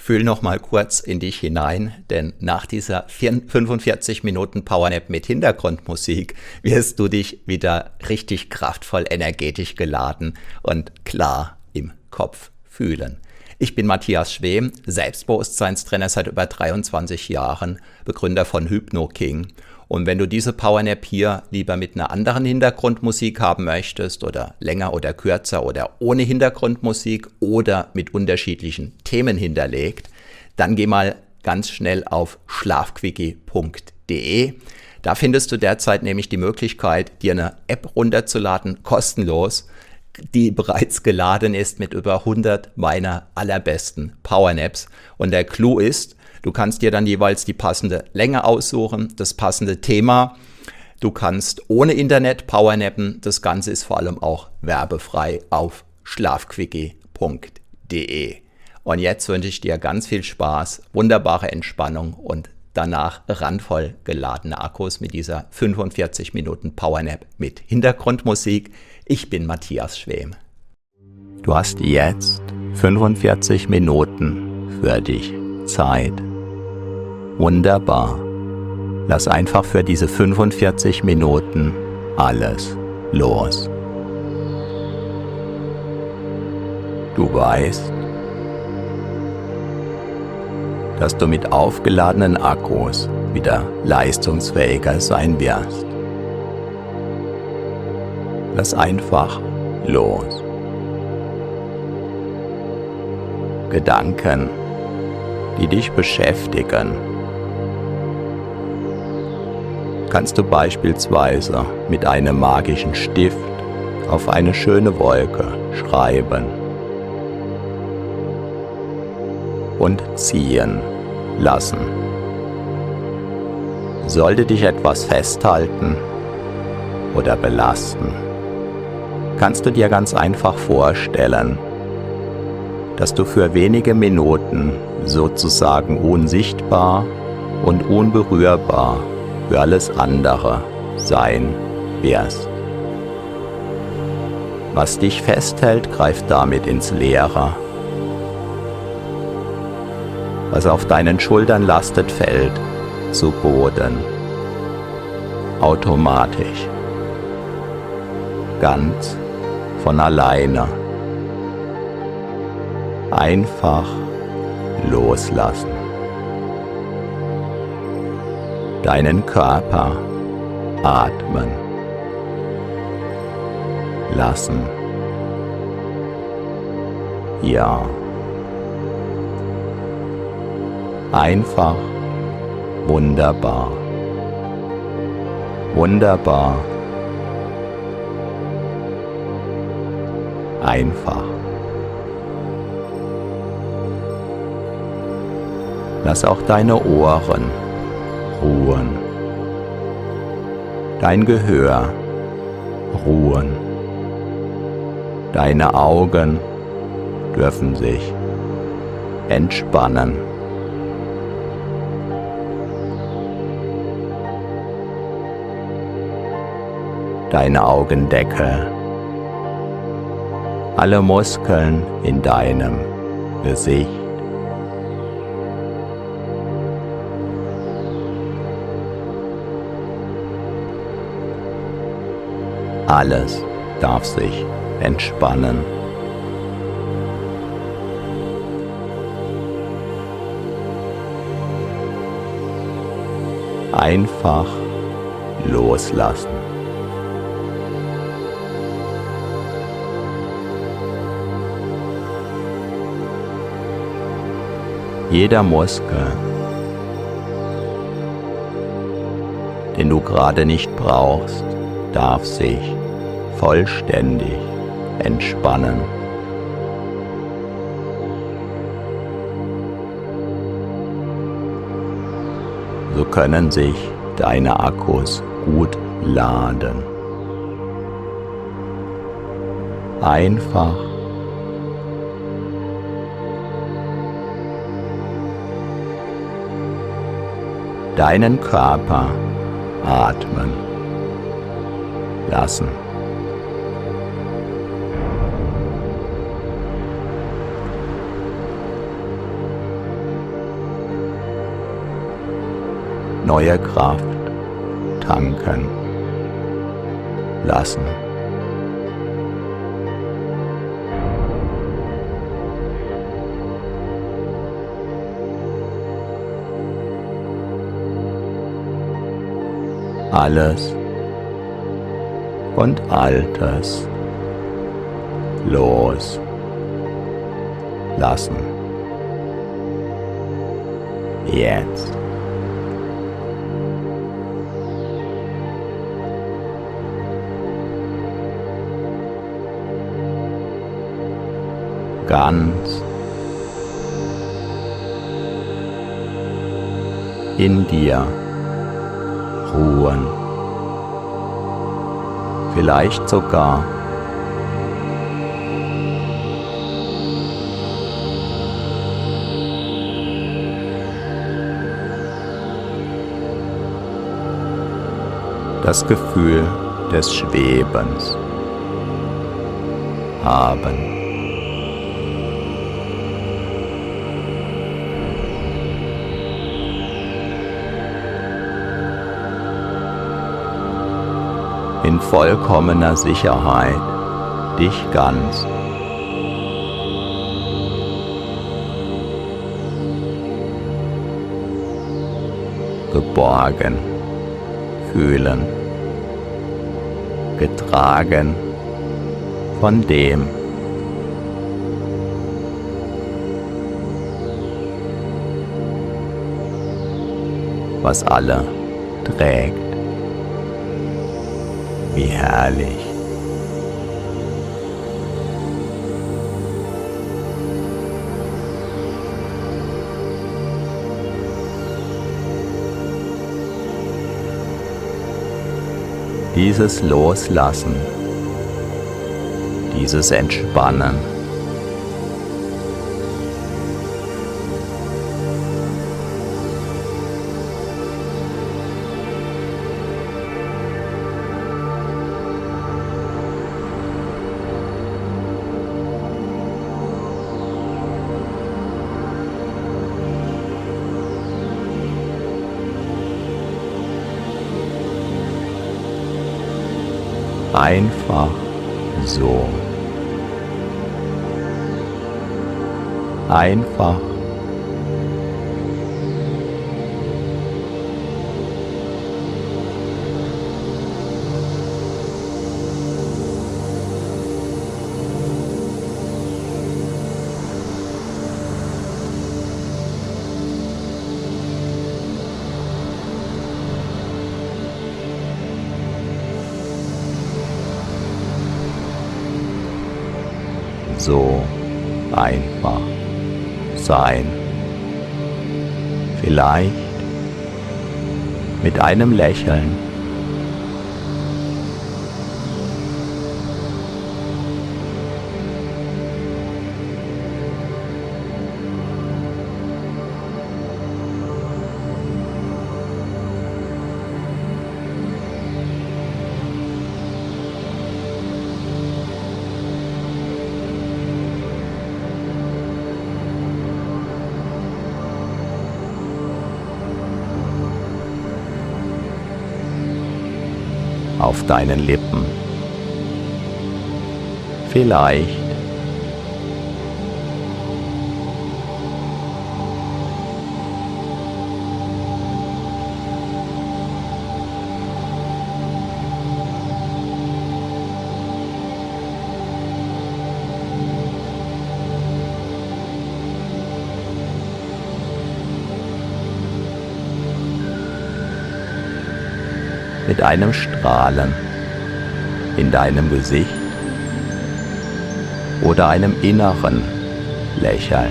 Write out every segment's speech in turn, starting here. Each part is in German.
Fühl noch mal kurz in dich hinein, denn nach dieser 45 Minuten Powernap mit Hintergrundmusik wirst du dich wieder richtig kraftvoll, energetisch geladen und klar im Kopf fühlen. Ich bin Matthias Schwem, Selbstbewusstseinstrainer seit über 23 Jahren, Begründer von HypnoKing. Und wenn du diese Powernap hier lieber mit einer anderen Hintergrundmusik haben möchtest oder länger oder kürzer oder ohne Hintergrundmusik oder mit unterschiedlichen Themen hinterlegt, dann geh mal ganz schnell auf schlafquickie.de. Da findest du derzeit nämlich die Möglichkeit, dir eine App runterzuladen, kostenlos, die bereits geladen ist mit über 100 meiner allerbesten Powernaps. Und der Clou ist, du kannst dir dann jeweils die passende Länge aussuchen, das passende Thema. Du kannst ohne Internet powernappen. Das Ganze ist vor allem auch werbefrei auf schlafquickie.de. Und jetzt wünsche ich dir ganz viel Spaß, wunderbare Entspannung und danach randvoll geladene Akkus mit dieser 45 Minuten Powernap mit Hintergrundmusik. Ich bin Matthias Schwem. Du hast jetzt 45 Minuten für dich Zeit. Wunderbar. Lass einfach für diese 45 Minuten alles los. Du weißt, dass du mit aufgeladenen Akkus wieder leistungsfähiger sein wirst. Lass einfach los. Gedanken, die dich beschäftigen, kannst du beispielsweise mit einem magischen Stift auf eine schöne Wolke schreiben und ziehen lassen. Sollte dich etwas festhalten oder belasten, kannst du dir ganz einfach vorstellen, dass du für wenige Minuten sozusagen unsichtbar und unberührbar für alles andere sein wirst. Was dich festhält, greift damit ins Leere. Was auf deinen Schultern lastet, fällt zu Boden. Automatisch. Ganz von alleine. Einfach loslassen. Deinen Körper atmen lassen. Ja. Einfach wunderbar. Wunderbar. Einfach. Lass auch deine Ohren ruhen. Dein Gehör ruhen. Deine Augen dürfen sich entspannen. Deine Augendecke. Alle Muskeln in deinem Gesicht. Alles darf sich entspannen. Einfach loslassen. Jeder Muskel, den du gerade nicht brauchst, darf sich vollständig entspannen. So können sich deine Akkus gut laden. Einfach deinen Körper atmen lassen. neue Kraft tanken lassen. Alles und Altes los lassen. Jetzt. Ganz in dir ruhen, vielleicht sogar das Gefühl des Schwebens haben. In vollkommener Sicherheit dich ganz geborgen fühlen, getragen von dem, was alle trägt. Wie herrlich. Dieses Loslassen, dieses Entspannen, einfach so. Einfach so einfach sein. Vielleicht mit einem Lächeln. Auf deinen Lippen. Vielleicht mit einem Strahlen in deinem Gesicht oder einem inneren Lächeln.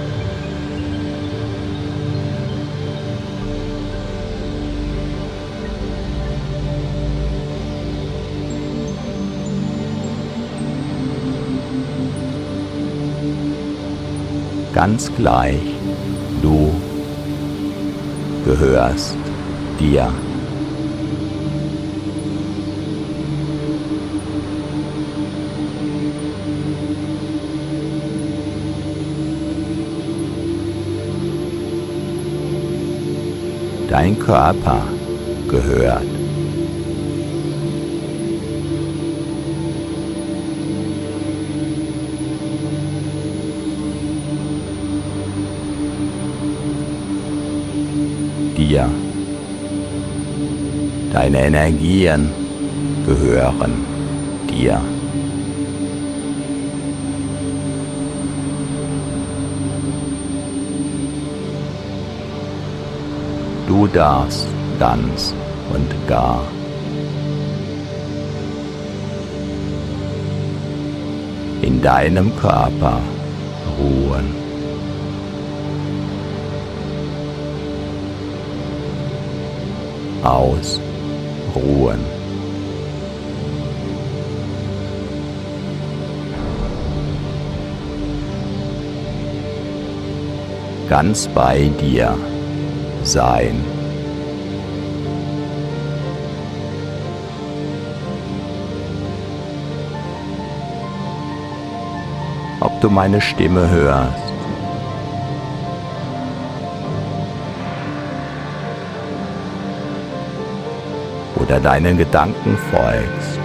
Ganz gleich, du gehörst dir. Dein Körper gehört. Dir. Deine Energien gehören dir. Du darfst ganz und gar in deinem Körper ruhen. Ausruhen. Ganz bei dir sein. Ob du meine Stimme hörst oder deinen Gedanken folgst,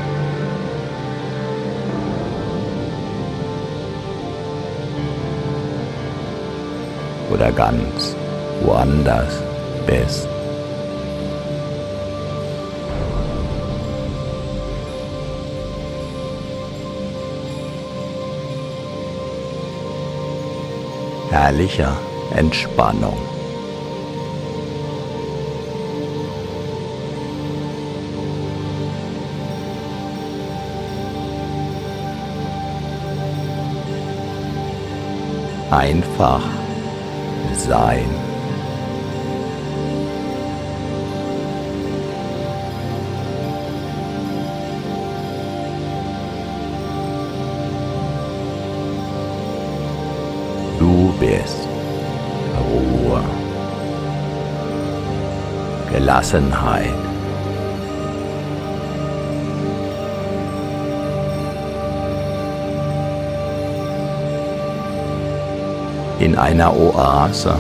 oder ganz woanders bist. Herrlicher Entspannung. Einfach sein. Du bist Ruhe, Gelassenheit. In einer Oase.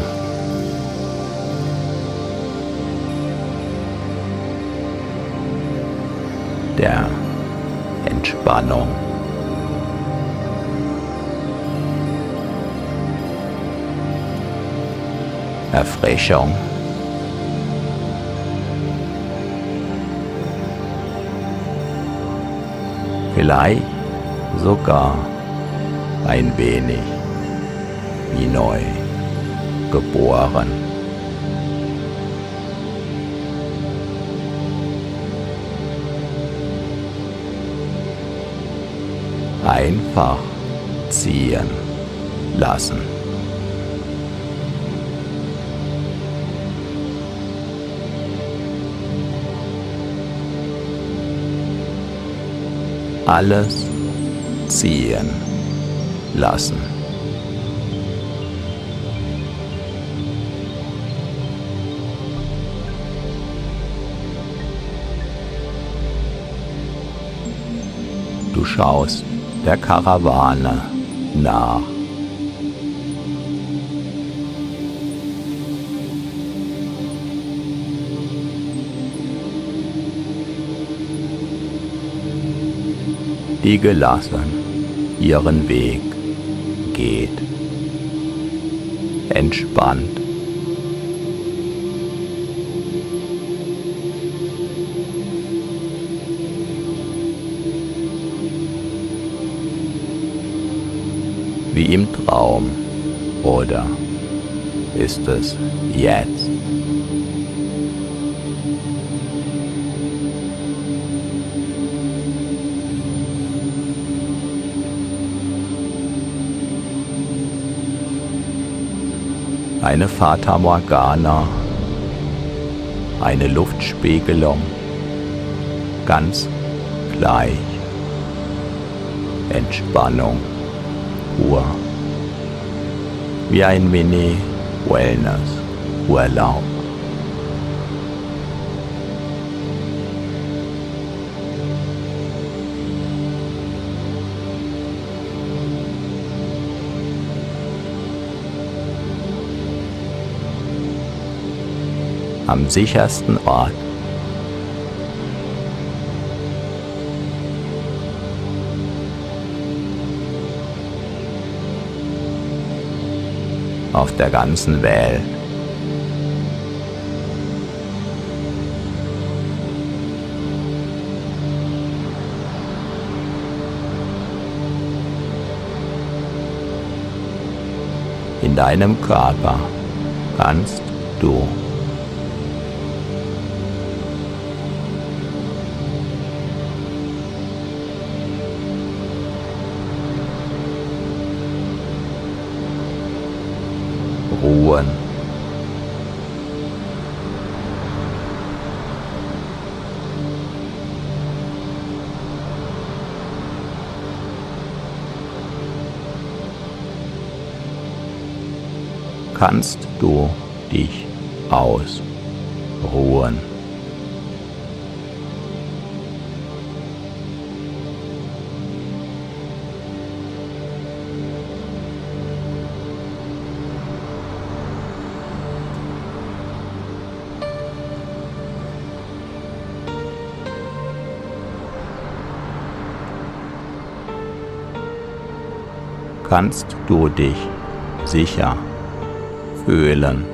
Der Entspannung. Erfrischung. Vielleicht sogar ein wenig wie neu geboren. Einfach ziehen lassen. Alles ziehen lassen. Du schaust der Karawane nach. Die gelassen ihren Weg geht, entspannt. Wie im Traum, oder ist es jetzt? Eine Fata Morgana, eine Luftspiegelung, ganz gleich, Entspannung, pur, wie ein Mini-Wellness-Urlaub. am sichersten Ort. Auf der ganzen Welt. In deinem Körper kannst du ruhen. Kannst du dich ausruhen. Kannst du dich sicher fühlen.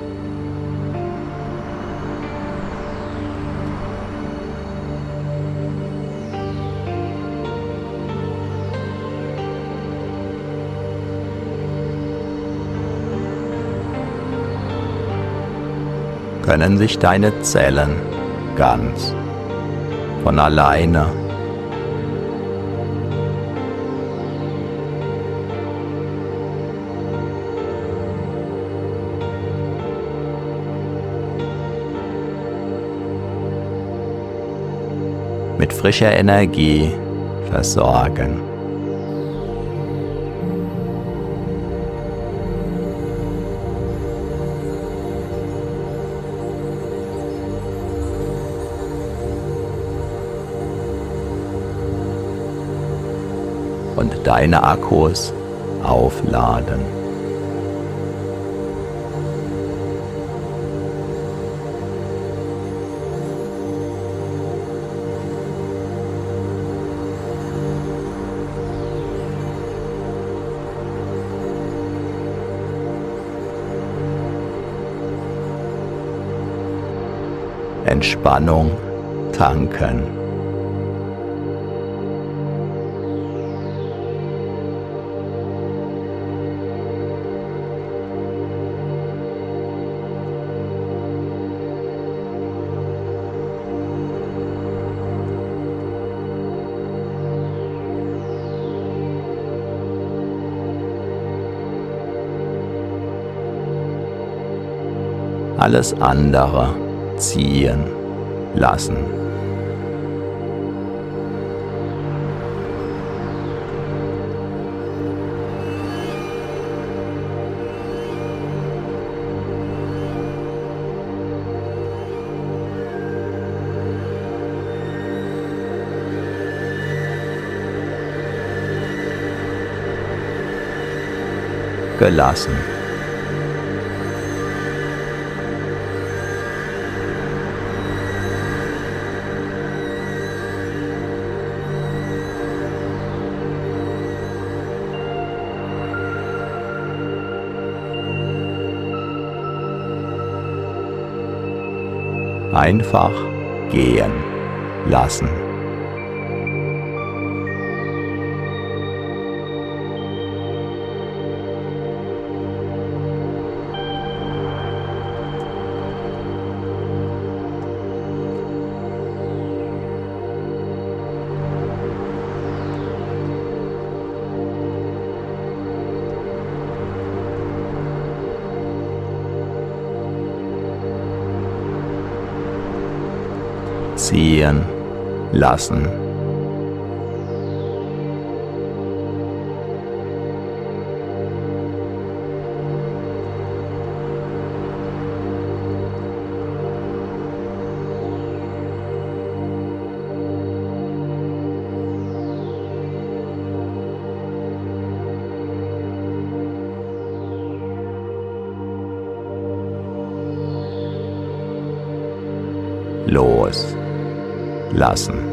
Können sich deine Zellen ganz von alleine mit frischer Energie versorgen. Und deine Akkus aufladen. Entspannung tanken. Alles andere ziehen lassen. Gelassen. Einfach gehen lassen. Ziehen lassen. loslassen.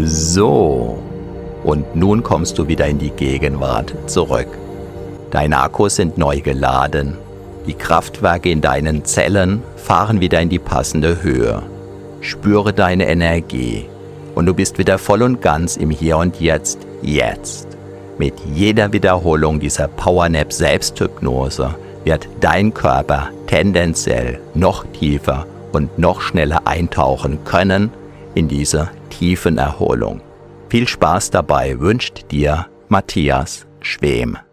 So, und nun kommst du wieder in die Gegenwart zurück. Deine Akkus sind neu geladen. Die Kraftwerke in deinen Zellen fahren wieder in die passende Höhe. Spüre deine Energie und du bist wieder voll und ganz im Hier und Jetzt. Mit jeder Wiederholung dieser Powernap Selbsthypnose wird dein Körper tendenziell noch tiefer und noch schneller eintauchen können in diese tiefen Erholung. Viel Spaß dabei wünscht dir Matthias Schwem.